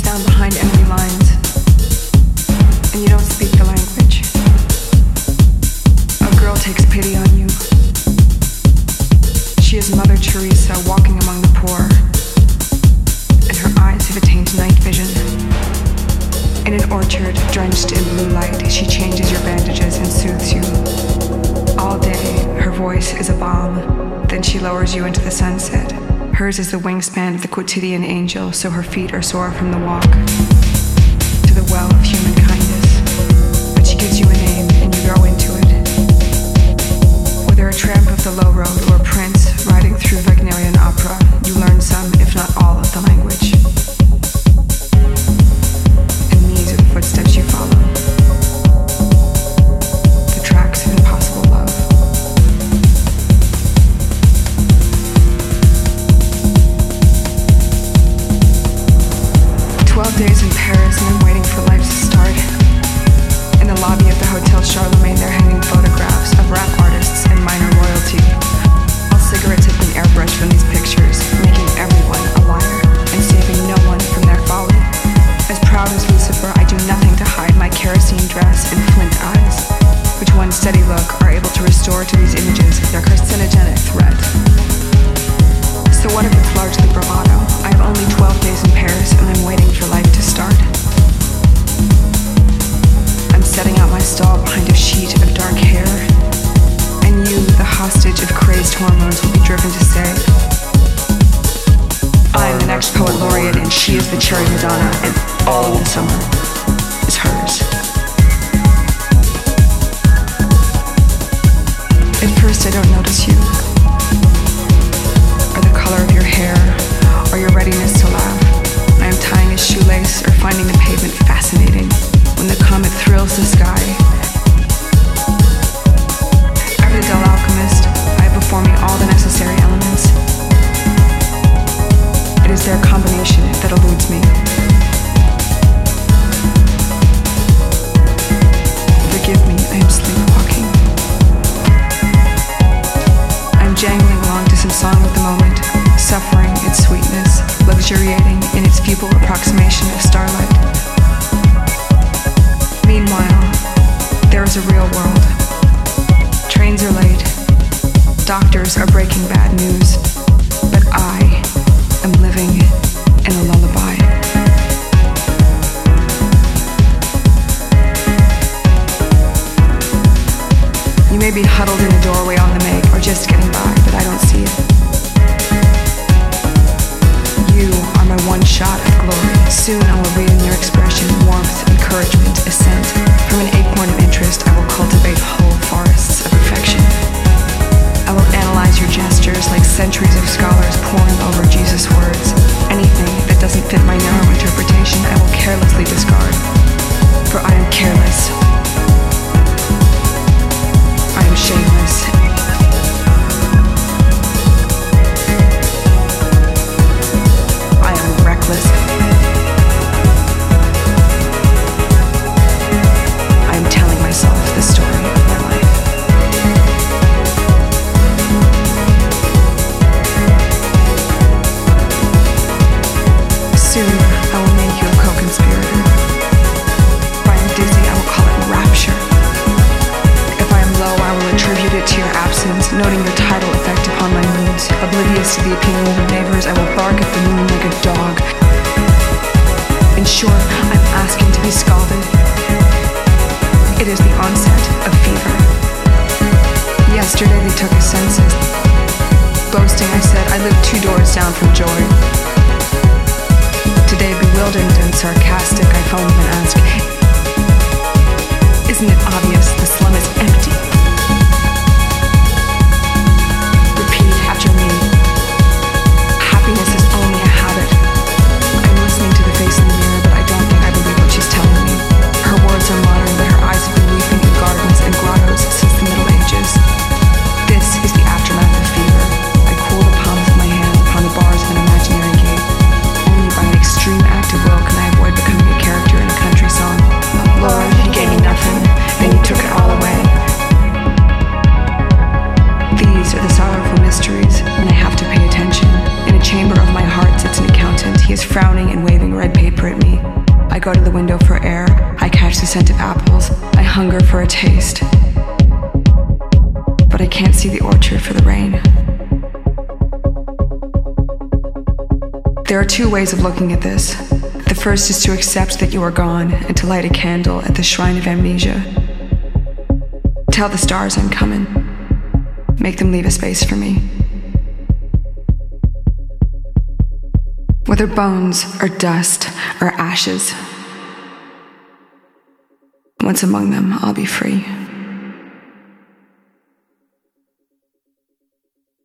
down behind enemy lines, and you don't speak the language. A girl takes pity on you. She is Mother Teresa walking among the poor, and her eyes have attained night vision. In an orchard drenched in blue light, she changes your bandages and soothes you. All day, her voice is a balm. Then she lowers you into the sunset. Hers is the wingspan of the quotidian angel, so her feet are sore from the walk to the well of human kindness. But she gives you a name, and you grow into it. Whether a tramp of the low road or a prince riding through Wagnerian opera, you learn some, if not all, of the language. And these are the footsteps you follow. The tracks of impossible love. Days in Paris, and I'm waiting for life to start. In the lobby of the Hotel Charlemagne, they're hanging photographs of rap artists and minor royalty. All cigarettes have been airbrushed from these pictures, making everyone a liar and saving no one from their folly. As proud as Lucifer, I do nothing to hide my kerosene dress and flint eyes, which one steady look are able to restore to these images their carcinogenic threat. So what if it's largely bravado? I have only 12 days in Paris and I'm waiting for life to start. I'm setting out my stall behind a sheet of dark hair, and you, the hostage of crazed hormones, will be driven to say, I am the next poet laureate and she is the cherry Madonna, and all of the summer is hers. At first I don't notice you, or the color of your hair, or your readiness to laugh. I am tying a shoelace or finding the pavement fascinating when the comet thrills the sky. Every dull alchemist, I have before me all the necessary elements. It is their combination that eludes me. Forgive me, I am sleepwalking. I am jangling along to some song of the moment, suffering its sweetness, luxuriating in its feeble approximation of starlight. Meanwhile, there is a real world. Trains are late, doctors are breaking bad news, but I am living in a lullaby. You may be huddled in a doorway on the make or just getting by, but I don't see it. You are my one shot of glory. Soon I will read in your expression warmth, encouragement, assent. From an acorn of interest, I will cultivate whole forests of affection. I will analyze your gestures like centuries of scholars poring over Jesus' words. Anything that doesn't fit my narrow interpretation, I will carelessly discard. For I am careless. I am shameless. Reckless. I am telling myself the story of my life. Soon I will make you a co-conspirator. If I am dizzy, I will call it rapture. If I am low, I will attribute it to your absence, noting your tidal effect upon my moods. Oblivious to the opinions of neighbors, I will bark at the moon like a dog. In short, I'm asking to be scalded. It is the onset of fever. Yesterday they took a census. Boasting, I said, I live 2 doors down from joy. Today, bewildered and sarcastic, I phone them and ask, isn't it obvious the slum is empty? Repeat after me. Happiness is only a habit. I'm listening to the face in the mirror, but I don't think I believe what she's telling me. Her words are modern, but her eyes have been weeping in gardens and grottos since the Middle Ages. This is the aftermath of fever. I cool the palms of my hands upon the bars of an imaginary gate. Only by an extreme act of will can I avoid becoming frowning and waving red paper at me. I go to the window for air. I catch the scent of apples. I hunger for a taste. But I can't see the orchard for the rain. There are two ways of looking at this. The first is to accept that you are gone and to light a candle at the shrine of amnesia. Tell the stars I'm coming. Make them leave a space for me. Whether bones or dust or ashes, once among them, I'll be free.